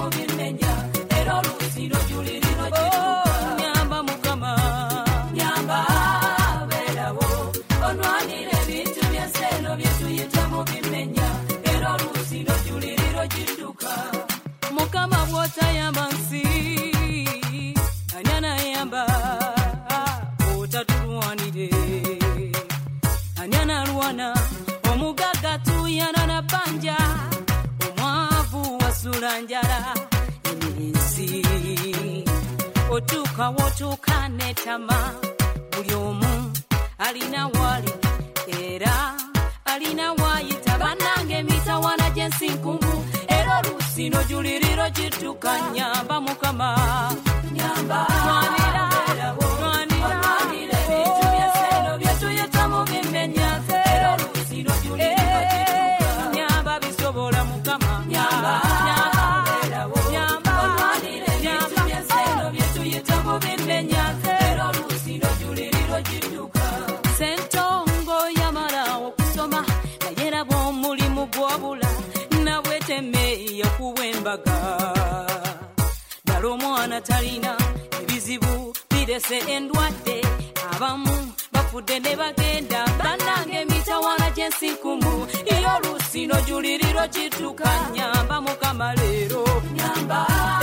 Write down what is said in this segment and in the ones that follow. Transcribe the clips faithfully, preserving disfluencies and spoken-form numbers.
mu bimenya era olusino juliriro jituka nyamba mukama nyamba berawo onwanire ebintu byenseno byetuyita mu bimenya era olusino juliriro jituka mukama bw'otayamba nsi ani anayamba otatulwanire ani analwana omugaga tuyana na banja omwavu wasula njala eminsi otuuka wotuuka netama buli omu alina wali era alina wayita banange mitawana jensi nkumbu era olusino juliriro jituka nyamba mukama nyamba mwanira mwanira ebintu byenseno byetuyita mu bimenya era olusino juliriro jituka nyamba bisobola mukama nyamba nyamba nyamba ebintu byenseno byetuyita mu bimenya era olusino juliriro jituka sentongo yamala okusoma nayera bw'omulimu gw'obula nabweteme yakuwembaga dala omwana talina ebizibu birese endwadde abamu bafudde ne bagenda bannange mitawana gyensi nkumu iyo olusino juliriro jituka nyamba mukama leero nyamba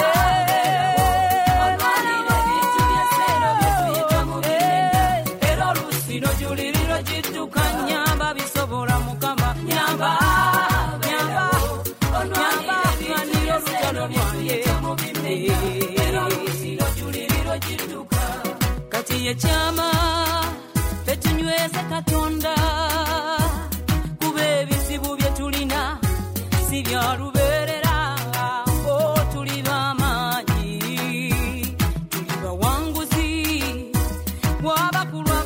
juliriro jituka nyamba bisobola mukama nyamba nyamba nyamba maniro lutalo lwange era olusino juliriro jituka kati ye chama betunyweze katonda kuba ebizibu bye tulina si bya lubeerera o tuli bamaanyi tuli bawanguzi wabakulu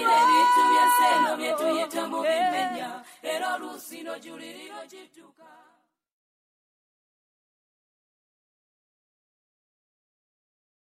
Juliriro jituka